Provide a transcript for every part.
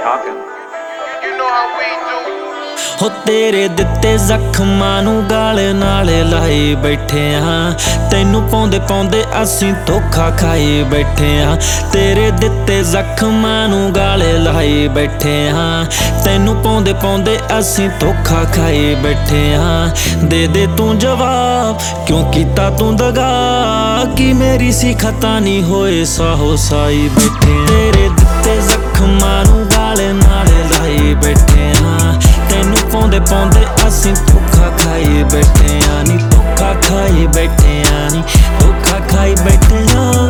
talking. You know how we do. ਹੋ ਤੇਰੇ ਦਿੱਤੇ ਜ਼ਖਮਾਂ ਨੂੰ ਗਾਲੇ ਨਾਲੇ ਲਾਈ ਬੈਠੇ ਹਾਂ, ਤੈਨੂੰ ਪਾਉਂਦੇ ਪਾਉਂਦੇ ਅਸੀਂ ਧੋਖਾ ਖਾਈ ਬੈਠੇ ਹਾਂ। ਤੇਰੇ ਦਿੱਤੇ ਜ਼ਖਮਾਂ ਨੂੰ ਗਾਲੇ ਲਾਈ ਬੈਠੇ ਹਾਂ, ਤੈਨੂੰ ਪਾਉਂਦੇ ਪਾਉਂਦੇ ਅਸੀਂ ਧੋਖਾ ਖਾਈ ਬੈਠੇ ਹਾਂ। ਦੇ ਦੇ ਤੂੰ ਜਵਾਬ, ਕਿਉਂ ਕੀਤਾ ਤੂੰ ਦਗਾ, ਕਿ ਮੇਰੀ ਸੀ ਖਤਾ ਨਹੀਂ ਹੋਏ ਸਾਹੋ ਸਾਈ ਬੈਠੇ। ਤੇਰੇ ਦਿੱਤੇ ਜ਼ਖਮਾਂ ਨੂੰ ਗਾਲੇ ਨਾਲੇ ਲਾਈ ਬੈਠੇ ਹਾਂ, ਤੈਨੂੰ ਪਾਉਂਦੇ ਪਾਉਂਦੇ ਅਸੀਂ ਧੋਖਾ ਖਾਈ ਬੈਠੇ ਆਂ ਨੀ, ਧੋਖਾ ਖਾਈ ਬੈਠੇ ਆਂ ਨੀ, ਧੋਖਾ ਖਾਈ ਬੈਠੇ ਆਂ।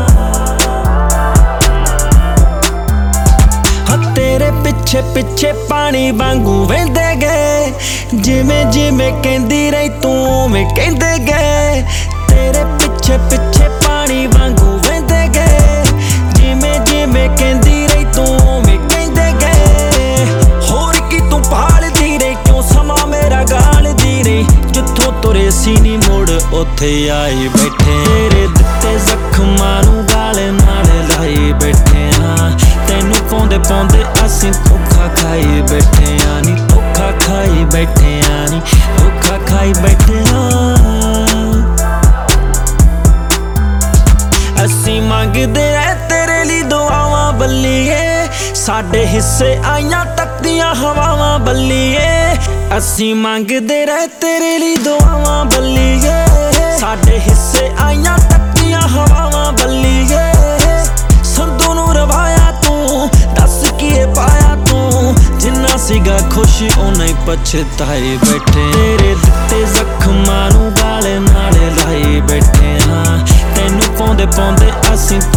ਹਾਂ ਤੇਰੇ ਪਿੱਛੇ ਪਿੱਛੇ ਪਾਣੀ ਵਾਂਗੂ ਵਹਿੰਦੇ ਗਏ, ਜਿਵੇਂ ਜਿਵੇਂ ਕਹਿੰਦੀ ਰਹੀ ਤੂੰ ਉਵੇਂ ਕਹਿੰਦੇ ਗਏ। ਤੇਰੇ ਪਿੱਛੇ ਪਿੱਛੇ ਪਾਣੀ ਵਾਂਗੂ ਵਹਿੰਦੇ ਗਏ, ਜਿਵੇਂ ਜਿਵੇਂ ਕਹਿੰਦੀ ਰਹੀ ਤੂੰ ਉਵੇਂ ਕਹਿੰਦੇ ਗਏ। ਹੋਰ ਕੀ ਤੂੰ ਭਾਲਦੀ ਰਹੀ, ਕਿਉਂ ਸਮਾਂ ਮੇਰਾ ਗਾਲਦੀ ਰਹੀ, ਜਿੱਥੋਂ ਤੁਰੇ ਸੀ ਨੀ ਮੁੜ ਉੱਥੇ ਆਈ ਬੈਠੇ। ਤੇਰੇ ਦਿੱਤੇ ਜ਼ਖਮਾਂ ਨੂੰ ਗਾਲੇ ਨਾਲੇ ਲਾਈ ਬੈਠੇ ਹਾਂ, ਤੈਨੂੰ ਪਾਉਂਦੇ ਪਾਉਂਦੇ ਅਸੀਂ ਧੋਖਾ ਖਾਈ ਬੈਠੇ ਆਂ ਨੀ, ਧੋਖਾ ਖਾਈ ਬੈਠੇ ਆਂ ਨੀ, ਧੋਖਾ ਖਾਈ ਬੈਠੇ ਆਂ। ਅਸੀਂ ਮੰਗਦੇ ਐ ਤੇਰੇ ਲਈ ਦੁਆਵਾਂ ਬੱਲੀਏ, ਸਾਡੇ ਹਿੱਸੇ ਆਈਆਂ ਤੱਕਦੀਆਂ ਹਵਾਵਾਂ ਬੱਲੀਏ। ਅਸੀਂ ਮੰਗਦੇ ਰਹਿ ਤੇਰੇ ਲਈ ਦੁਆਵਾਂ ਬੱਲੀਏ, ਸਾਡੇ ਹਿੱਸੇ ਆਈਆਂ ਤੱਕਦੀਆਂ ਹਵਾਵਾਂ ਬੱਲੀਏ। ਸੰਧੂ ਨੂੰ ਰਵਾਇਆ ਤੂੰ, ਦੱਸ ਕੀ ਪਾਇਆ ਤੂੰ, ਜਿੰਨਾ ਸੀਗਾ ਖੁਸ਼ ਓਨਾ ਹੀ ਪਛਤਾਈ ਬੈਠੇ। ਤੇਰੇ ਦਿੱਤੇ ਜ਼ਖਮਾਂ ਨੂੰ ਗਾਲੇ ਨਾਲੇ ਲਾਈ ਬੈਠੇ ਹਾਂ, ਤੈਨੂੰ ਪਾਉਂਦੇ ਪਾਉਂਦੇ ਅਸੀਂ